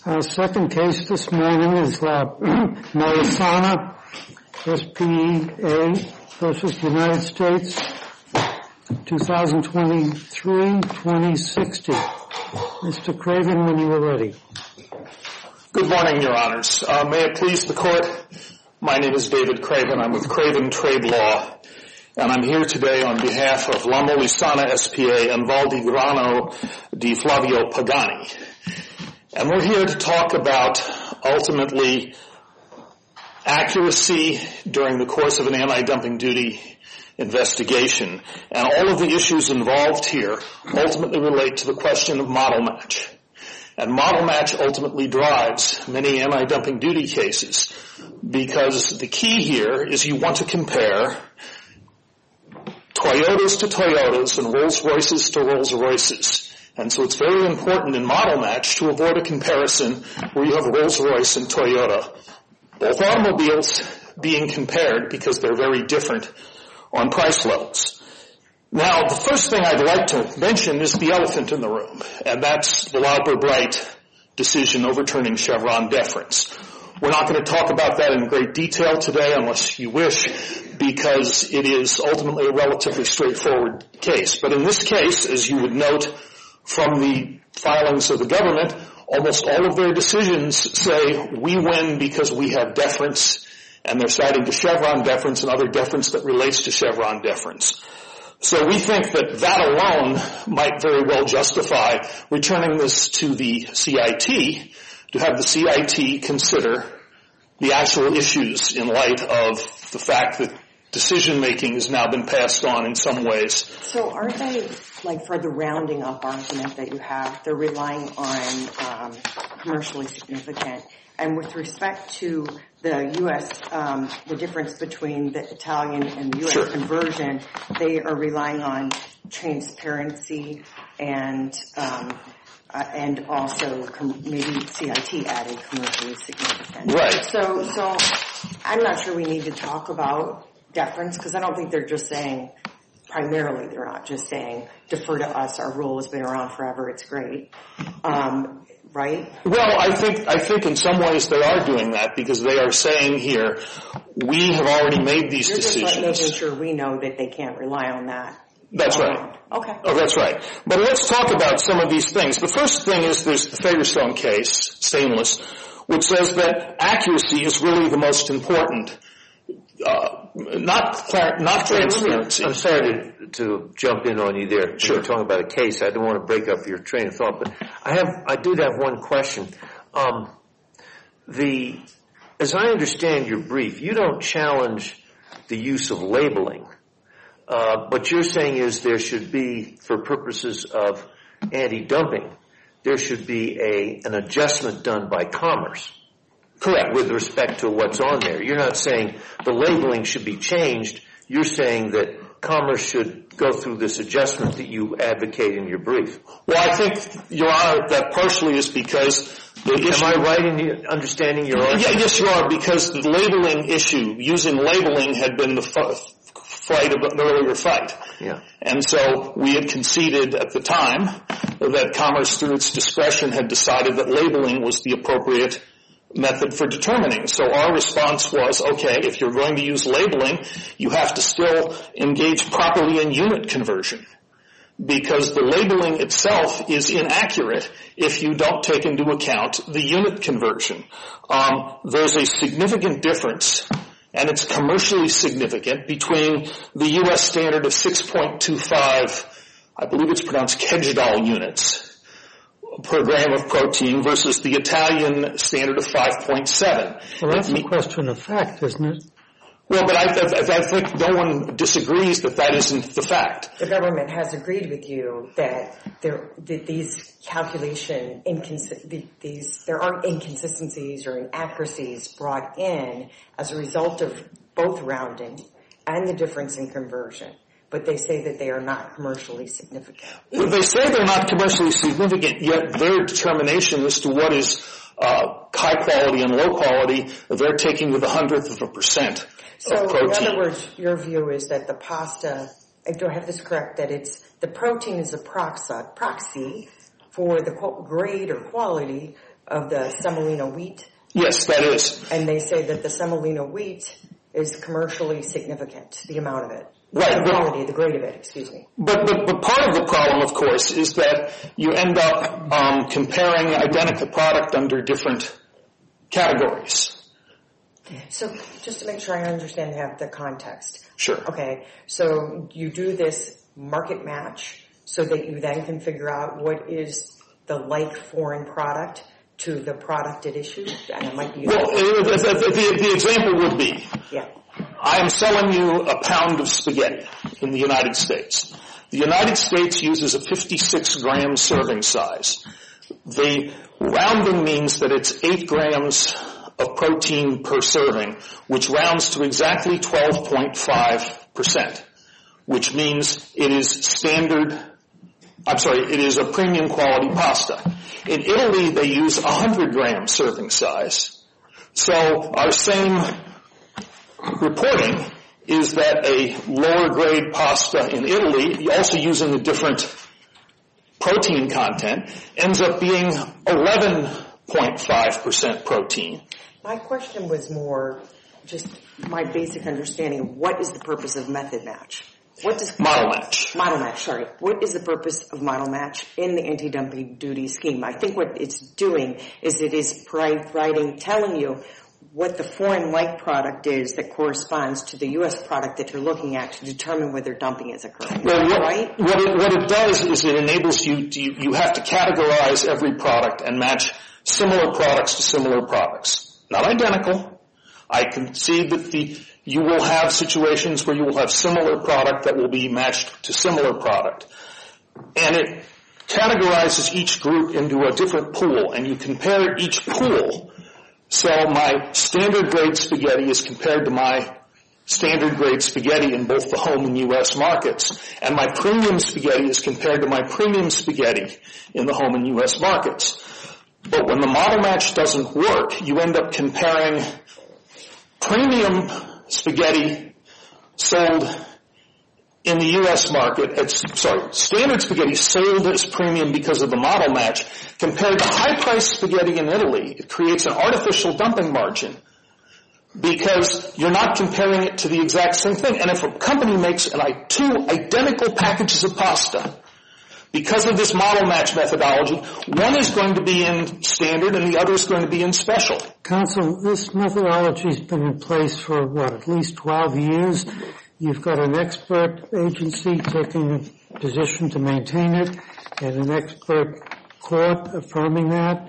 Our second case this morning is Molisana S.p.A. versus United States, 2023-2060. Mr. Craven, when you are ready. Good morning, Your Honors. May it please the Court, my name is David Craven. I'm with Craven Trade Law, and I'm here today on behalf of La Molisana S.p.A. and Valdigrano di Flavio Pagani. And we're here to talk about, ultimately, accuracy during the course of an anti-dumping duty investigation. And all of the issues involved here ultimately relate to the question of model match. And model match ultimately drives many anti-dumping duty cases because the key here is you want to compare Toyotas to Toyotas and Rolls-Royces to Rolls-Royces. And so it's very important in model match to avoid a comparison where you have Rolls-Royce and Toyota, both automobiles being compared because they're very different on price levels. Now, the first thing I'd like to mention is the elephant in the room, and that's the Lauber-Bright decision overturning Chevron deference. We're not going to talk about that in great detail today unless you wish, because it is ultimately a relatively straightforward case. But in this case, as you would note from the filings of the government, almost all of their decisions say we win because we have deference, and they're citing to Chevron deference and other deference that relates to Chevron deference. So we think that that alone might very well justify returning this to the CIT to have the CIT consider the actual issues in light of the fact that decision-making has now been passed on in some ways. So aren't they, like for the rounding up argument that you have, they're relying on commercially significant? And with respect to the U.S., the difference between the Italian and the U.S. Sure. conversion, they are relying on transparency and also maybe CIT added commercially significant. Right. So I'm not sure we need to talk about deference because I don't think they're just saying, primarily they're not just saying defer to us, our rule has been around forever, it's great. Right? Well, I think in some ways they are doing that because they are saying here, we have already made these decisions. You're just making sure we know that they can't rely on that. That's right. Okay. Oh, that's right. But let's talk about some of these things. The first thing is there's the Fagerstone case, stainless, which says that accuracy is really the most important, not transparency. I'm sorry to jump in on you there. Sure. You're talking about a case. I don't want to break up your train of thought, but I did have one question. As I understand your brief, you don't challenge the use of labeling. What you're saying is there should be, for purposes of anti-dumping, there should be an adjustment done by Commerce. Correct. With respect to what's on there. You're not saying the labeling should be changed. You're saying that Commerce should go through this adjustment that you advocate in your brief. Well, I think, Your Honor, that partially is because the issue... Am I right in understanding your argument? Yeah, yes, you are, because the labeling issue, using labeling had been the fight of an earlier fight. Yeah. And so we had conceded at the time that Commerce, through its discretion, had decided that labeling was the appropriate method for determining. So our response was, okay, if you're going to use labeling, you have to still engage properly in unit conversion because the labeling itself is inaccurate if you don't take into account the unit conversion. There's a significant difference, and it's commercially significant, between the U.S. standard of 6.25, I believe it's pronounced Kegidal units, per gram of protein versus the Italian standard of 5.7. Well, that's a question of fact, isn't it? Well, but I think no one disagrees that that isn't the fact. The government has agreed with you that these calculation there aren't inconsistencies or inaccuracies brought in as a result of both rounding and the difference in conversion. But they say that they are not commercially significant. They say they're not commercially significant, yet their determination as to what is high quality and low quality, they're taking with 100% So of protein. in other words, your view is that the pasta, do I have this correct, that the protein is a proxy for the grade or quality of the semolina wheat? Yes, that is. And they say that the semolina wheat is commercially significant, the amount of it. Right. The quality, the grade of it, excuse me. But part of the problem, of course, is that you end up comparing identical product under different categories. So just to make sure I understand the context. Sure. Okay, so you do this market match so that you then can figure out what is the like foreign product to the product at issue? And it might be... Well, the example would be, yeah. I am selling you a pound of spaghetti in the United States. The United States uses a 56-gram serving size. The rounding means that it's 8 grams of protein per serving, which rounds to exactly 12.5%, which means it is it is a premium quality pasta. In Italy, they use a 100-gram serving size. So our same reporting is that a lower grade pasta in Italy, also using a different protein content, ends up being 11.5% protein. My question was more just my basic understanding of what is the purpose of method match. Model match. Model match, sorry. What is the purpose of model match in the anti-dumping duty scheme? I think what it's doing is it is telling you what the foreign-like product is that corresponds to the U.S. product that you're looking at to determine whether dumping is occurring. Well, right? What it does is it enables you have to categorize every product and match similar products to similar products. Not identical. I can see that you will have situations where you will have similar product that will be matched to similar product. And it categorizes each group into a different pool, and you compare each pool. So my standard grade spaghetti is compared to my standard grade spaghetti in both the home and U.S. markets, and my premium spaghetti is compared to my premium spaghetti in the home and U.S. markets. But when the model match doesn't work, you end up comparing premium spaghetti sold in the U.S. market, standard spaghetti sold as premium because of the model match, compared to high-priced spaghetti in Italy. It creates an artificial dumping margin because you're not comparing it to the exact same thing. And if a company makes two identical packages of pasta, because of this model match methodology, one is going to be in standard and the other is going to be in special. Counsel, this methodology has been in place for, at least 12 years. You've got an expert agency taking a position to maintain it and an expert court affirming that.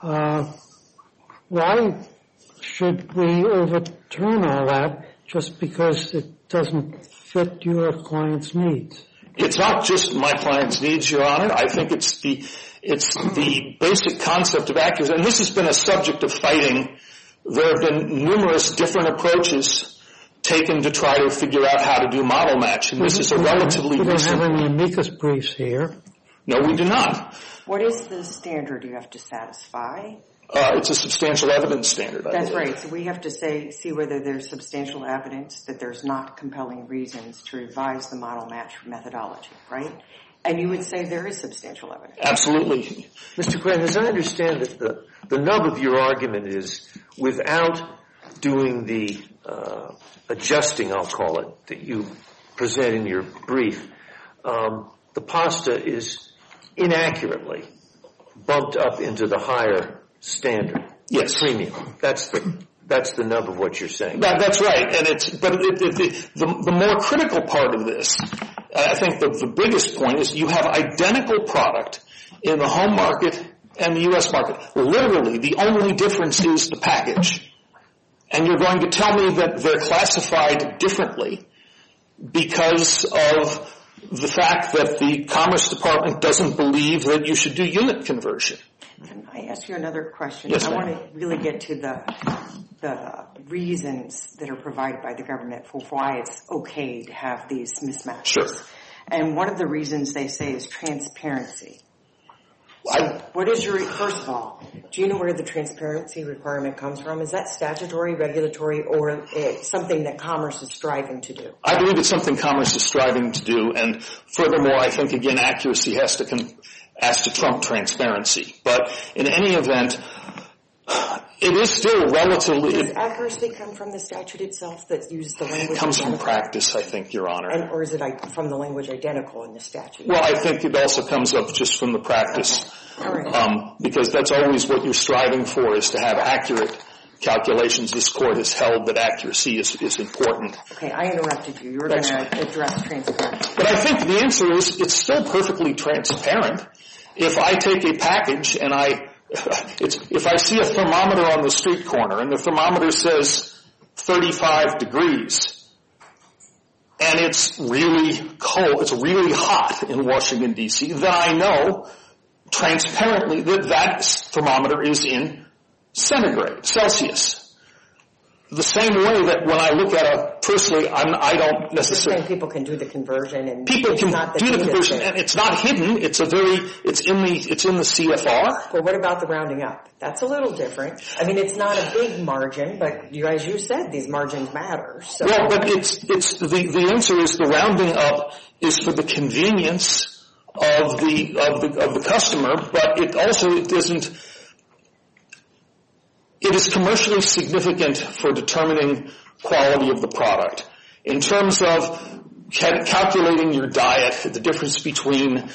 Why should we overturn all that just because it doesn't fit your client's needs? It's not just my client's needs, Your Honor. I think it's the basic concept of accuracy. And this has been a subject of fighting. There have been numerous different approaches taken to try to figure out how to do model match. And this is a relatively recent... We don't have any amicus briefs here. No, we do not. What is the standard you have to satisfy? It's a substantial evidence standard. That's right. So we have to see whether there's substantial evidence that there's not compelling reasons to revise the model match methodology, right? And you would say there is substantial evidence. Absolutely. Mr. Graham, as I understand it, the nub of your argument is without doing the adjusting, I'll call it, that you present in your brief, the pasta is inaccurately bumped up into the higher standard. Yes. Premium. That's the nub of what you're saying. That's right. And the more critical part of this, I think the biggest point is you have identical product in the home market and the U.S. market. Literally, the only difference is the package. And you're going to tell me that they're classified differently because of the fact that the Commerce Department doesn't believe that you should do unit conversion. Can I ask you another question? Yes, I ma'am. want to really get to the reasons that are provided by the government for why it's okay to have these mismatches. Sure. And one of the reasons they say is transparency. First of all, do you know where the transparency requirement comes from? Is that statutory, regulatory, or something that Commerce is striving to do? I believe it's something Commerce is striving to do, and furthermore, I think, again, accuracy has to trump transparency. But in any event, it is still relatively... Does accuracy come from the statute itself that uses the language? It comes from identical? practice, I think, Your Honor. Or is it from the language identical in the statute? Well, I think it also comes up just from the practice. Okay. All right. Because that's always what you're striving for, is to have accurate calculations. This Court has held that accuracy is important. Okay, I interrupted you. You were going to address transparency. But I think the answer is it's still perfectly transparent. If I take a package and if I see a thermometer on the street corner and the thermometer says 35 degrees and it's really cold, it's really hot in Washington, D.C., then I know transparently that thermometer is in centigrade, Celsius. The same way that when I look at personally, I don't necessarily... People can do the conversion and... People can do the conversion, and it's not hidden. It's in the CFR. Well, what about the rounding up? That's a little different. I mean, it's not a big margin, but as you said, these margins matter. So. Well, but the answer is the rounding up is for the convenience of the customer, but it also isn't. It is commercially significant for determining quality of the product. In terms of calculating your diet, the difference between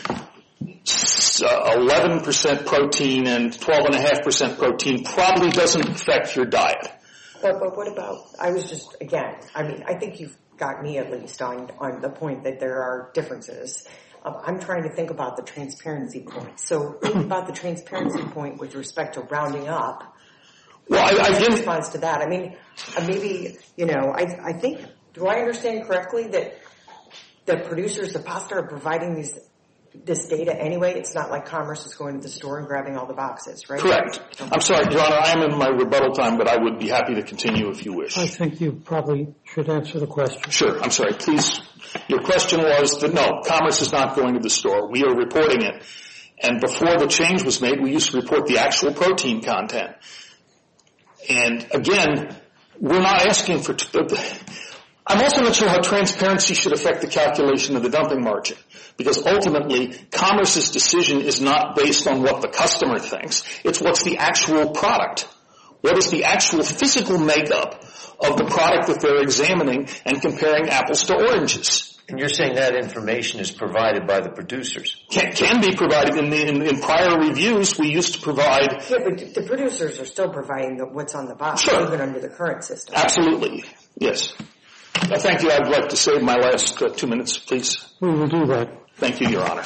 11% protein and 12.5% protein probably doesn't affect your diet. But what about, I think you've got me at least on the point that there are differences. I'm trying to think about the transparency point. So think about the transparency point with respect to rounding up. Well, in response to that, I mean, maybe, I think, do I understand correctly that the producers of pasta are providing this data anyway? It's not like Commerce is going to the store and grabbing all the boxes, right? Correct. Okay. I'm sorry, Your Honor, I am in my rebuttal time, but I would be happy to continue if you wish. I think you probably should answer the question. Sure. I'm sorry. Please. Your question was that no, Commerce is not going to the store. We are reporting it. And before the change was made, we used to report the actual protein content. And again, we're not asking for... I'm also not sure how transparency should affect the calculation of the dumping margin, because ultimately, Commerce's decision is not based on what the customer thinks. It's what's the actual product. What is the actual physical makeup of the product that they're examining and comparing apples to oranges. And you're saying that information is provided by the producers? Can be provided. In prior reviews, we used to provide... Yeah, but the producers are still providing what's on the box, sure, even under the current system. Absolutely, yes. Thank you. I'd like to save my last 2 minutes, please. We will do that. Thank you, Your Honor.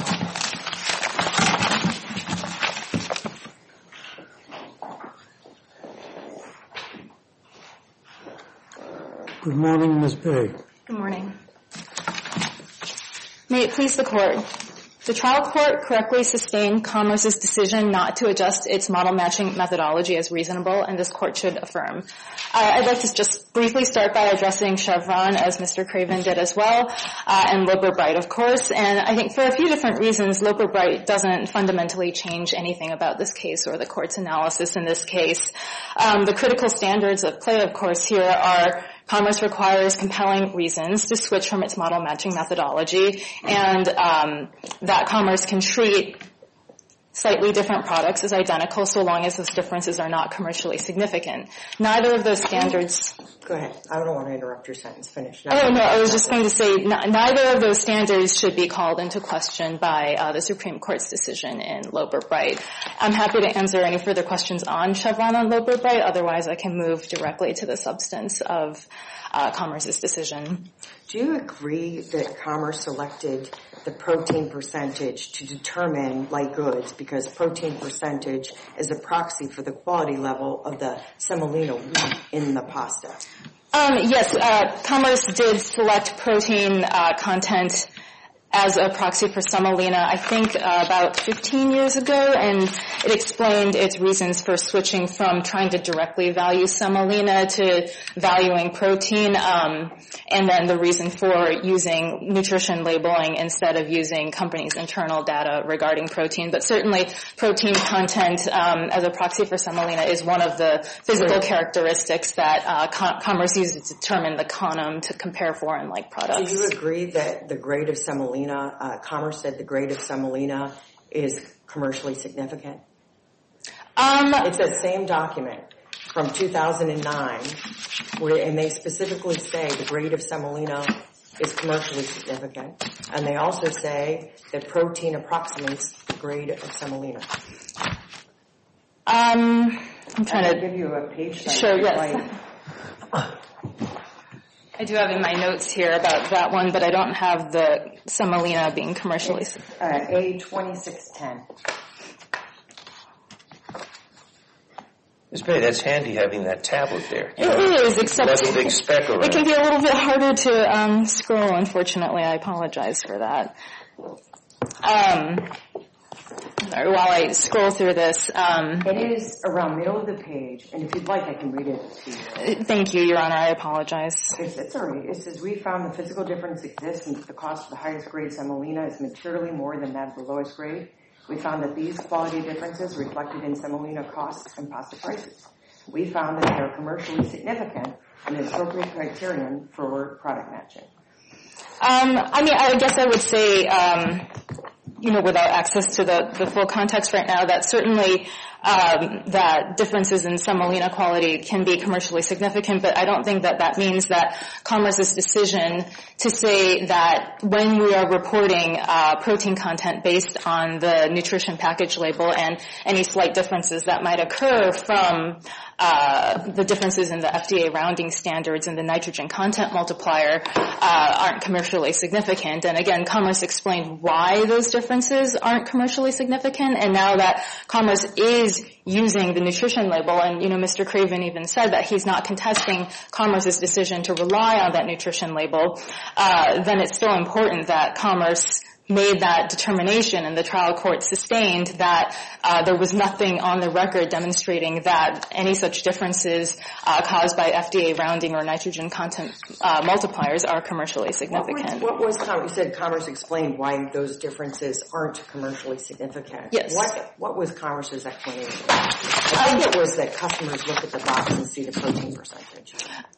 Good morning, Ms. Bay. Good morning. May it please the Court. The trial court correctly sustained Commerce's decision not to adjust its model matching methodology as reasonable, and this Court should affirm. I'd like to just briefly start by addressing Chevron, as Mr. Craven did as well, and Loper-Bright, of course. And I think for a few different reasons, Loper-Bright doesn't fundamentally change anything about this case or the Court's analysis in this case. The critical standards of play, of course, here are Commerce requires compelling reasons to switch from its model matching methodology, and that Commerce can treat slightly different products as identical so long as those differences are not commercially significant. Neither of those standards... Go ahead. I don't want to interrupt your sentence. Finish. I was just going to say neither of those standards should be called into question by the Supreme Court's decision in Loper-Bright. I'm happy to answer any further questions on Chevron on Loper-Bright. Otherwise, I can move directly to the substance of Commerce's decision. Do you agree that Commerce selected the protein percentage to determine light goods because protein percentage is a proxy for the quality level of the semolina wheat in the pasta? Yes, Commerce did select protein content as a proxy for semolina, I think about 15 years ago, and it explained its reasons for switching from trying to directly value semolina to valuing protein, and then the reason for using nutrition labeling instead of using companies' internal data regarding protein. But certainly protein content as a proxy for semolina is one of the physical characteristics that Commerce uses to determine the CONUM to compare foreign-like products. Do you agree that the grade of semolina, Commerce said the grade of semolina is commercially significant? It's that same document from 2009, and they specifically say the grade of semolina is commercially significant. And they also say that protein approximates the grade of semolina. I'm trying to give you a page. Sure, yes. I do have in my notes here about that one, but I don't have the semolina being commercially. A2610. Ms. Bay, that's handy having that tablet there. It is, except That's a big speck around. It can be a little bit harder to scroll, unfortunately. I apologize for that. Sorry, while I scroll through this. It is around middle of the page, and if you'd like, I can read it to you. Thank you, Your Honor. I apologize. It's all right. It says, we found the physical difference exists and the cost of the highest grade semolina is materially more than that of the lowest grade. We found that these quality differences reflected in semolina costs and pasta prices. We found that they are commercially significant and an appropriate criterion for product matching. I guess I would say, without access to the full context right now, that certainly that differences in semolina quality can be commercially significant, but I don't think that means that Commerce's decision to say that when we are reporting protein content based on the nutrition package label and any slight differences that might occur from the differences in the FDA rounding standards and the nitrogen content multiplier aren't commercially significant. And again, Commerce explained why those differences aren't commercially significant, and now that Commerce is using the nutrition label, and Mr. Craven even said that he's not contesting Commerce's decision to rely on that nutrition label, then it's still important that Commerce made that determination, and the trial court sustained that there was nothing on the record demonstrating that any such differences caused by FDA rounding or nitrogen content multipliers are commercially significant. What was Commerce? You said Commerce explained why those differences aren't commercially significant. Yes. What was Commerce's explanation? I think it was that customers look at the box and see the protein percentage.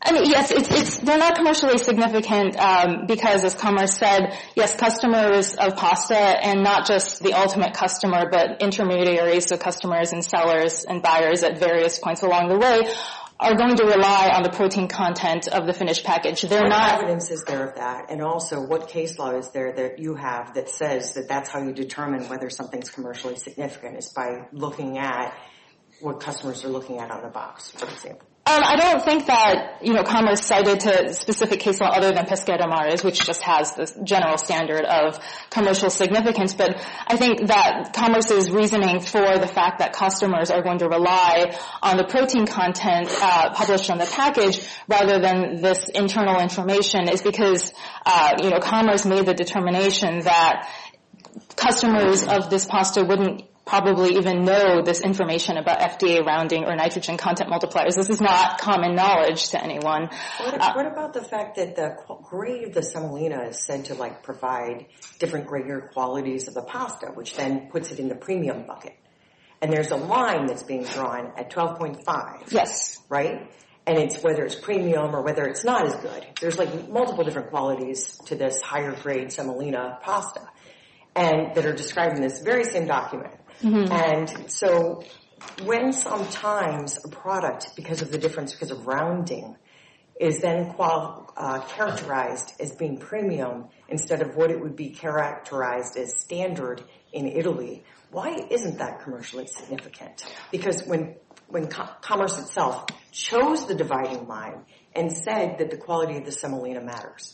Yes, they're not commercially significant because, as Commerce said, yes, customers of pasta, and not just the ultimate customer, but intermediaries, so customers and sellers and buyers at various points along the way, are going to rely on the protein content of the finished package. What evidence is there of that? And also, what case law is there that you have that says that that's how you determine whether something's commercially significant, is by looking at what customers are looking at on the box, for example? I don't think that, Commerce cited to specific case law other than Pesqueira Mares, which just has this general standard of commercial significance. But I think that Commerce's reasoning for the fact that customers are going to rely on the protein content published on the package rather than this internal information is because, Commerce made the determination that customers of this pasta wouldn't probably even know this information about FDA rounding or nitrogen content multipliers. This is not common knowledge to anyone. What about the fact that the grade of the semolina is said to provide different grader qualities of the pasta, which then puts it in the premium bucket? And there's a line that's being drawn at 12.5. Yes. Right? And it's whether it's premium or whether it's not as good. There's multiple different qualities to this higher grade semolina pasta, and that are described in this very same document. Mm-hmm. And so when sometimes a product, because of the difference, because of rounding, is then characterized as being premium instead of what it would be characterized as standard in Italy, why isn't that commercially significant? Because when Commerce itself chose the dividing line and said that the quality of the semolina matters.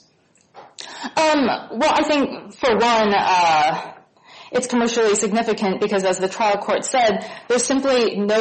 Well, I think, for one, it's commercially significant because, as the trial court said, there's simply no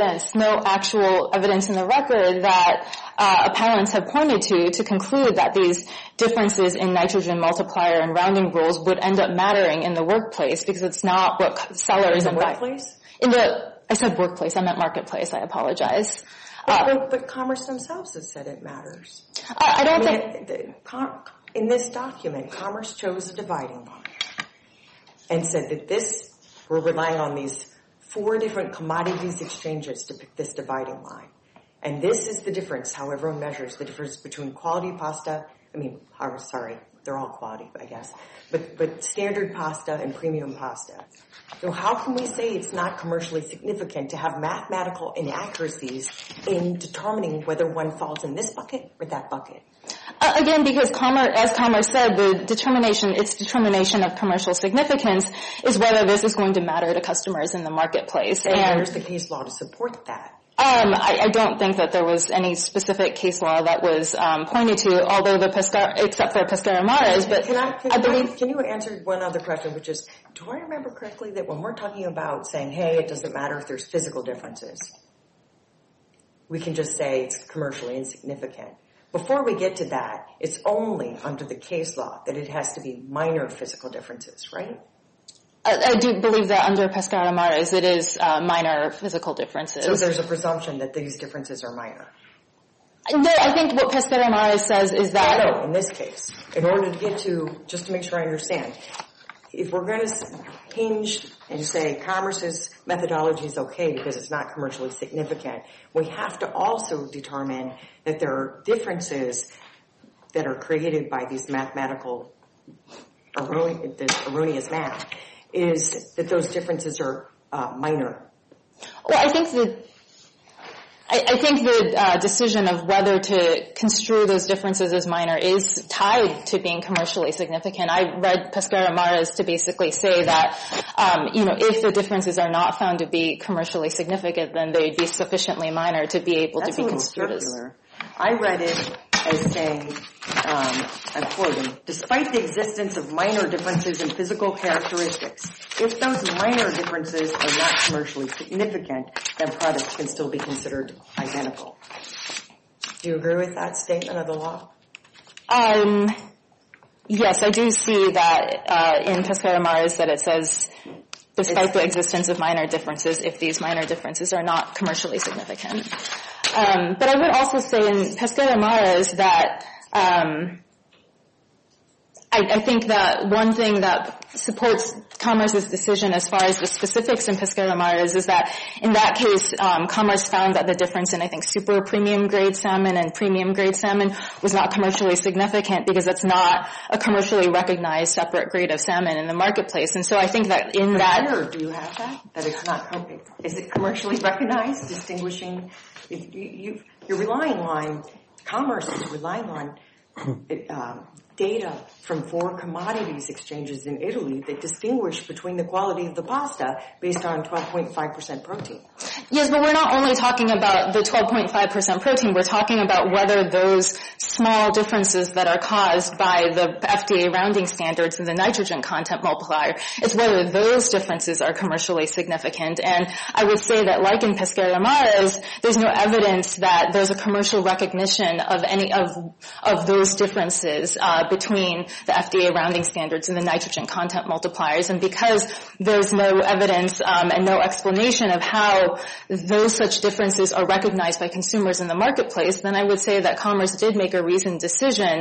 actual evidence in the record that appellants have pointed to conclude that these differences in nitrogen multiplier and rounding rules would end up mattering in the workplace, because it's not what sellers and workplace? I said workplace, I meant marketplace, I apologize. But Commerce themselves has said it matters. I don't think... In this document, Commerce chose a dividing line and said that we're relying on these 4 different commodities exchanges to pick this dividing line. And this is the difference, how everyone measures the difference between the they're all quality, I guess, but standard pasta and premium pasta. So how can we say it's not commercially significant to have mathematical inaccuracies in determining whether one falls in this bucket or that bucket? Again, because as Commerce said, its determination of commercial significance is whether this is going to matter to customers in the marketplace. And where's the case law to support that? I don't think that there was any specific case law that was pointed to, although except for Pescara-Mares. But can you answer one other question, which is, do I remember correctly that when we're talking about saying, hey, it doesn't matter if there's physical differences, we can just say it's commercially insignificant? Before we get to that, it's only under the case law that it has to be minor physical differences, right? I do believe that under Pescara-Mares it is minor physical differences. So there's a presumption that these differences are minor? No, I think what Pescara-Mares says is that... No, in this case, in order to get to, just to make sure I understand, if we're going to hinge and say Commerce's methodology is okay because it's not commercially significant, we have to also determine that there are differences that are created by these mathematical, erroneous math, is that those differences are minor. Well, I think the decision of whether to construe those differences as minor is tied to being commercially significant. I read Pescara-Mares to basically say that, if the differences are not found to be commercially significant, then they'd be sufficiently minor to be able to be construed as... Circular. I read it as saying, I'm quoting, despite the existence of minor differences in physical characteristics, if those minor differences are not commercially significant, then products can still be considered identical. Do you agree with that statement of the law? Yes, I do see that in Pescara-Mares that it says, despite the existence of minor differences, if these minor differences are not commercially significant. But I would also say in Pescara-Mares that I think that one thing that supports Commerce's decision as far as the specifics in Pescara-Mares is that in that case, Commerce found that the difference in, I think, super premium grade salmon and premium grade salmon was not commercially significant because it's not a commercially recognized separate grade of salmon in the marketplace. And so I think that in that... Here, do you have that? That it's not... Is it commercially recognized, distinguishing... You're relying on... Commerce is relying on... data from 4 commodities exchanges in Italy that distinguish between the quality of the pasta based on 12.5% protein. Yes, but we're not only talking about the 12.5% protein. We're talking about whether those small differences that are caused by the FDA rounding standards and the nitrogen content multiplier, it's whether those differences are commercially significant. And I would say that, like in Pescara-Mares, there's no evidence that there's a commercial recognition of any of those differences between the FDA rounding standards and the nitrogen content multipliers. And because there's no evidence and no explanation of how those such differences are recognized by consumers in the marketplace, then I would say that Commerce did make a reasoned decision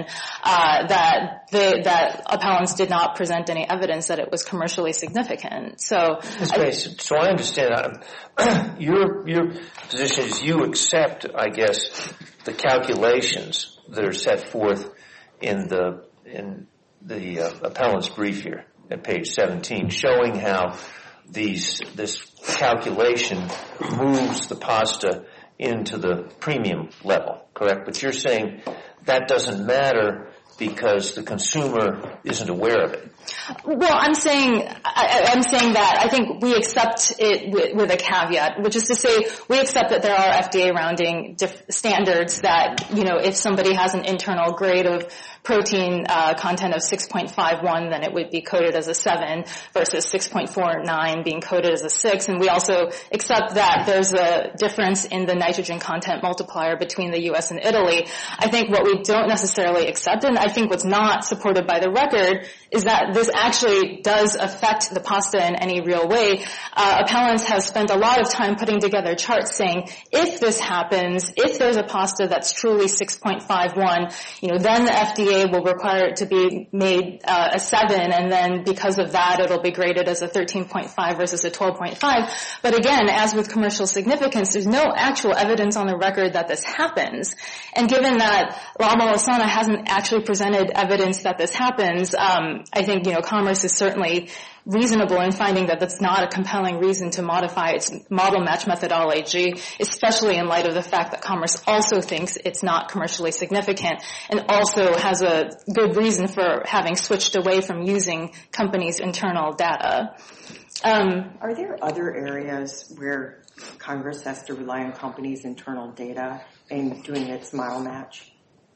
that appellants did not present any evidence that it was commercially significant. So I understand. Your position is you accept, I guess, the calculations that are set forth in the appellant's brief here at page 17, showing how this calculation moves the pasta into the premium level, correct? But you're saying that doesn't matter because the consumer isn't aware of it. Well, I'm saying that I think we accept it with a caveat, which is to say we accept that there are FDA rounding standards that, if somebody has an internal grade of protein content of 6.51, then it would be coded as a 7 versus 6.49 being coded as a 6. And we also accept that there's a difference in the nitrogen content multiplier between the U.S. and Italy. I think what we don't necessarily accept, and I think what's not supported by the record, is that this actually does affect the pasta in any real way. Appellants have spent a lot of time putting together charts saying, if this happens, if there's a pasta that's truly 6.51, then the FDA will require it to be made a 7, and then because of that, it'll be graded as a 13.5 versus a 12.5. But again, as with commercial significance, there's no actual evidence on the record that this happens. And given that La Molosana hasn't actually presented evidence that this happens, I think, Commerce is certainly reasonable in finding that that's not a compelling reason to modify its model match methodology, especially in light of the fact that Commerce also thinks it's not commercially significant and also has a good reason for having switched away from using companies' internal data. Are there other areas where Congress has to rely on companies' internal data in doing its model match?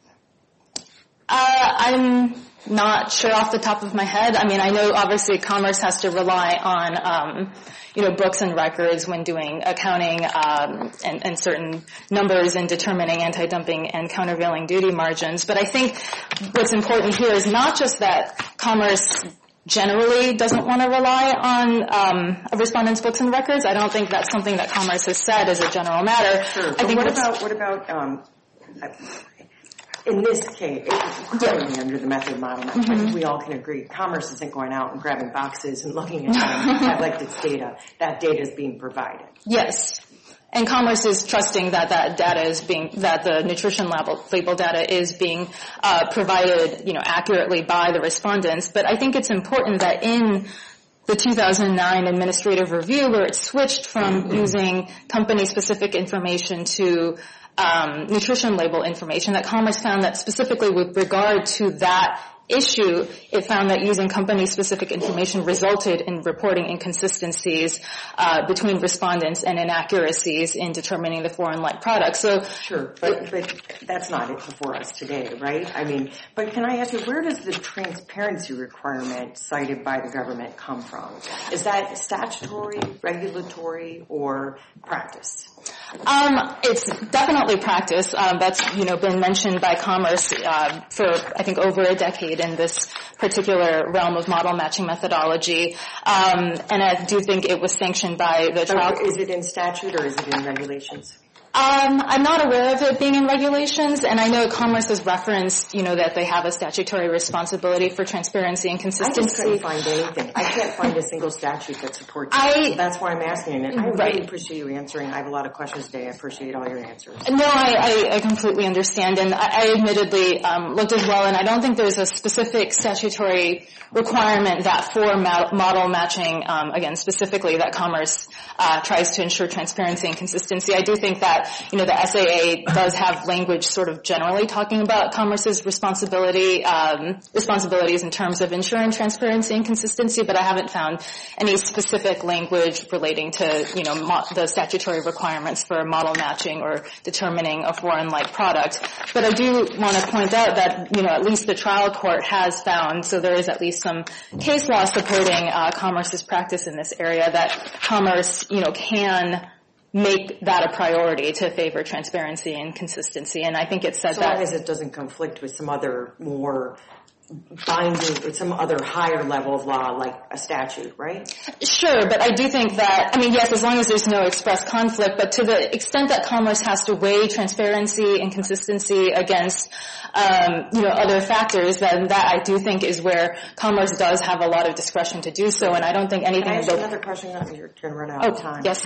I'm not sure off the top of my head. I mean, I know obviously Commerce has to rely on, books and records when doing accounting and certain numbers in determining anti-dumping and countervailing duty margins. But I think what's important here is not just that Commerce generally doesn't want to rely on a respondent's books and records. I don't think that's something that Commerce has said as a general matter. Sure. I think what about in this case, clearly under the method model match, I think we all can agree Commerce isn't going out and grabbing boxes and looking at its data. That data is being provided. Yes. And Commerce is trusting that data is that the nutrition label data is being provided, accurately by the respondents. But I think it's important that in the 2009 administrative review, where it switched from using company-specific information to nutrition label information, that Commerce found that specifically with regard to that issue, it found that using company-specific information resulted in reporting inconsistencies between respondents and inaccuracies in determining the foreign-like product. So, sure, but that's not it before us today, right? I mean, but can I ask you, where does the transparency requirement cited by the government come from? Is that statutory, regulatory, or practice? It's definitely practice. That's, been mentioned by Commerce for, I think, over a decade in this particular realm of model matching methodology. And I do think it was sanctioned by the trial. Is it in statute or is it in regulations? I'm not aware of it being in regulations, and I know Commerce has referenced, that they have a statutory responsibility for transparency and consistency. I just couldn't find anything. I can't find a single statute that supports it. So that's why I'm asking it. I really appreciate you answering. I have a lot of questions today. I appreciate all your answers. No, I completely understand, and I admittedly looked as well, and I don't think there's a specific statutory requirement that for model matching, again, specifically that Commerce tries to ensure transparency and consistency. I do think that the SAA does have language sort of generally talking about Commerce's responsibilities in terms of ensuring transparency and consistency, but I haven't found any specific language relating to, the statutory requirements for model matching or determining a foreign-like product. But I do want to point out that, at least the trial court has found, so there is at least some case law supporting Commerce's practice in this area, that Commerce, can make that a priority to favor transparency and consistency. And I think it said that. So long as it doesn't conflict with some other more binding, with some other higher level of law, like a statute, right? Sure, but I do think that, yes, as long as there's no express conflict, but to the extent that Commerce has to weigh transparency and consistency against, other factors, then that I do think is where Commerce does have a lot of discretion to do so, and I don't think anything... Can I ask you another question? You're going to run out of time. Yes.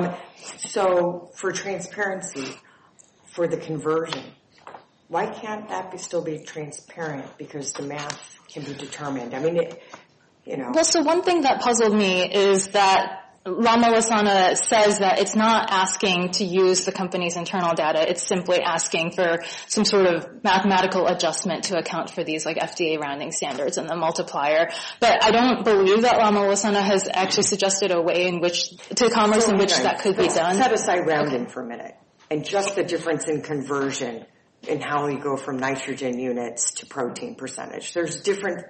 So, for transparency, for the conversion, why can't that still be transparent? Because the math can be determined. Well, so one thing that puzzled me is that Lama Lasana says that it's not asking to use the company's internal data. It's simply asking for some sort of mathematical adjustment to account for these like FDA rounding standards and the multiplier. But I don't believe that Lama Lasana has actually suggested a way in which, to Commerce, in which that could be done. Set aside rounding for a minute and just the difference in conversion in how we go from nitrogen units to protein percentage. There's a different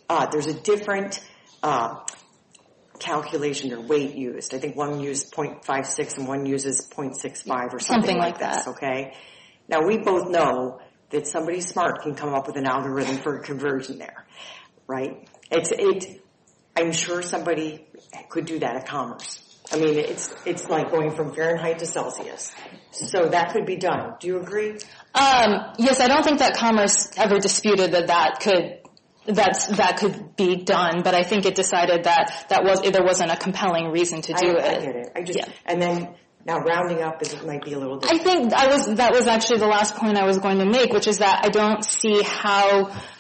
calculation or weight used. I think one used 0.56 and one uses 0.65 or something like that. Okay. Now we both know that somebody smart can come up with an algorithm for a conversion there, right? I'm sure somebody could do that at Commerce. It's like going from Fahrenheit to Celsius. So that could be done. Do you agree? Yes, I don't think that Commerce ever disputed that could be done, but I think it decided that there wasn't a compelling reason to do it. I get it. And then now rounding up might be a little different. I think that was actually the last point I was going to make, which is that I don't see how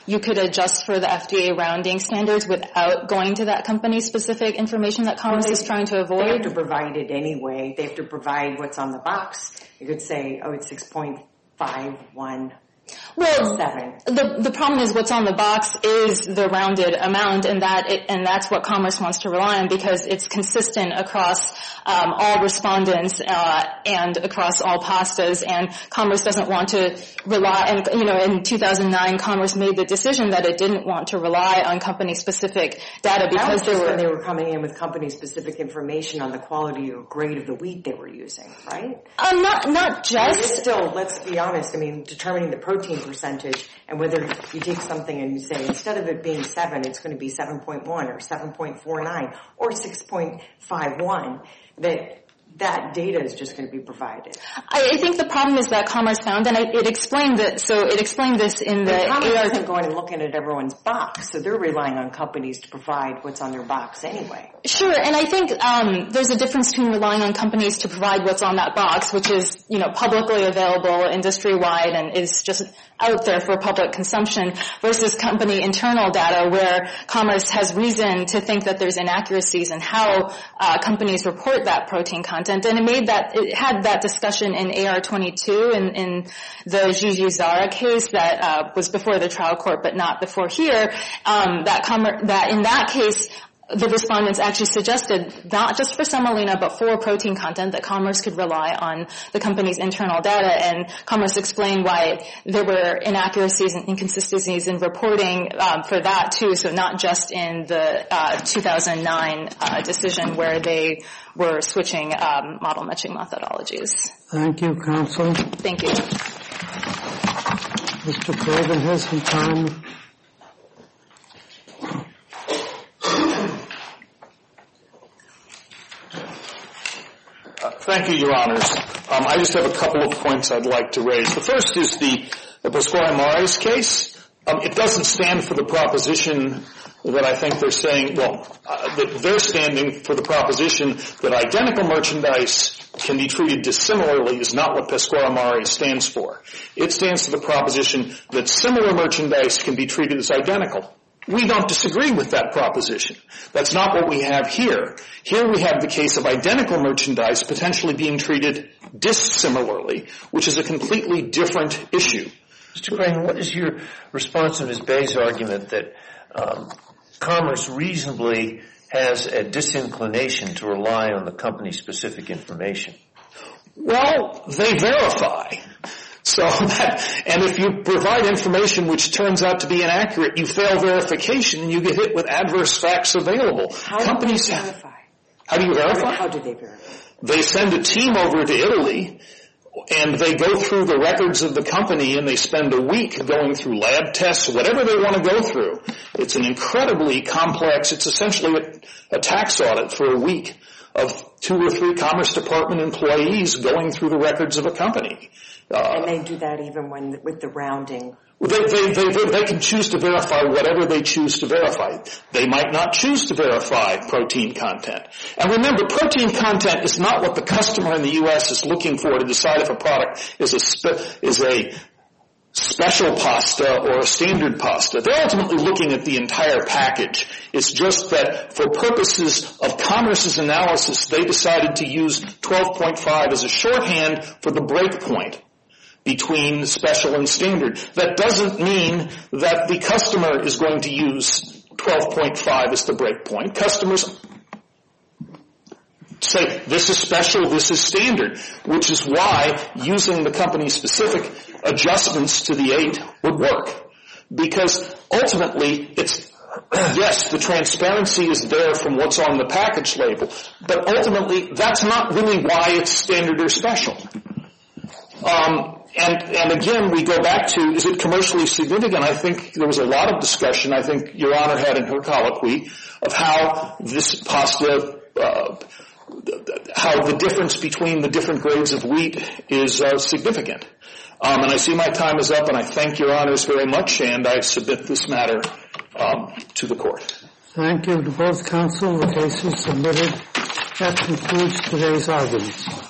you could adjust for the FDA rounding standards without going to that company-specific information that Commerce is trying to avoid. They have to provide it anyway. They have to provide what's on the box. You could say, oh, it's 6.51. Well, 7. the problem is what's on the box is the rounded amount, and that's what Commerce wants to rely on because it's consistent across all respondents and across all pastas, and Commerce doesn't want to rely. And in 2009, Commerce made the decision that it didn't want to rely on company-specific data because they were coming in with company-specific information on the quality or grade of the wheat they were using, right? Not just. It's still, let's be honest. I mean, determining the protein percentage and whether you take something and you say instead of it being 7, it's going to be 7.1 or 7.49 or 6.51, that data is just going to be provided. I think the problem is that Commerce found, and it explained that. So it explained this in the Commerce isn't going and looking at everyone's box, so they're relying on companies to provide what's on their box anyway. Sure, and I think there's a difference between relying on companies to provide what's on that box, which is publicly available industry-wide and is just out there for public consumption, versus company internal data where Commerce has reason to think that there's inaccuracies in how companies report that protein content. And it had that discussion in AR-22 in the Gigi Zara case that was before the trial court but not before here, that in that case the respondents actually suggested, not just for semolina, but for protein content, that Commerce could rely on the company's internal data. And Commerce explained why there were inaccuracies and inconsistencies in reporting for that, too. So not just in the 2009 decision where they were switching model matching methodologies. Thank you, counsel. Thank you. Mr. Craven has some time. Thank you, Your Honors. I just have a couple of points I'd like to raise. The first is the Pasquale-Mares case. It doesn't stand for the proposition that I think they're saying, that they're standing for the proposition that identical merchandise can be treated dissimilarly is not what Pasquale-Mares stands for. It stands for the proposition that similar merchandise can be treated as identical. We don't disagree with that proposition. That's not what we have here. Here we have the case of identical merchandise potentially being treated dissimilarly, which is a completely different issue. Mr. Crane, what is your response to Ms. Bay's argument that Commerce reasonably has a disinclination to rely on the company-specific information? Well, they verify. And if you provide information which turns out to be inaccurate, you fail verification and you get hit with adverse facts available. How do they verify? How do you verify? How do they verify? They send a team over to Italy and they go through the records of the company and they spend a week going through lab tests, whatever they want to go through. It's an incredibly complex, it's essentially a tax audit for a week of 2 or 3 Commerce Department employees going through the records of a company. And they do that even with the rounding. They can choose to verify whatever they choose to verify. They might not choose to verify protein content. And remember, protein content is not what the customer in the U.S. is looking for to decide if a product is a special pasta or a standard pasta. They're ultimately looking at the entire package. It's just that for purposes of Commerce's analysis, they decided to use 12.5 as a shorthand for the break point between special and standard. That doesn't mean that the customer is going to use 12.5 as the break point. Customers say, this is special, this is standard, which is why using the company-specific adjustments to the 8 would work. Because ultimately, yes, the transparency is there from what's on the package label, but ultimately, that's not really why it's standard or special. And again, we go back to, is it commercially significant? I think there was a lot of discussion, I think Your Honor had in her colloquy, of how this pasta, how the difference between the different grades of wheat is significant. And I see my time is up, and I thank Your Honors very much, and I submit this matter to the Court. Thank you to both counsel. The case is submitted. That concludes today's arguments.